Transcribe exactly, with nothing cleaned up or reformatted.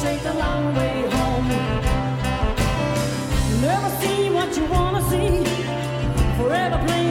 take the long way home. Never see what you wanna see, forever playing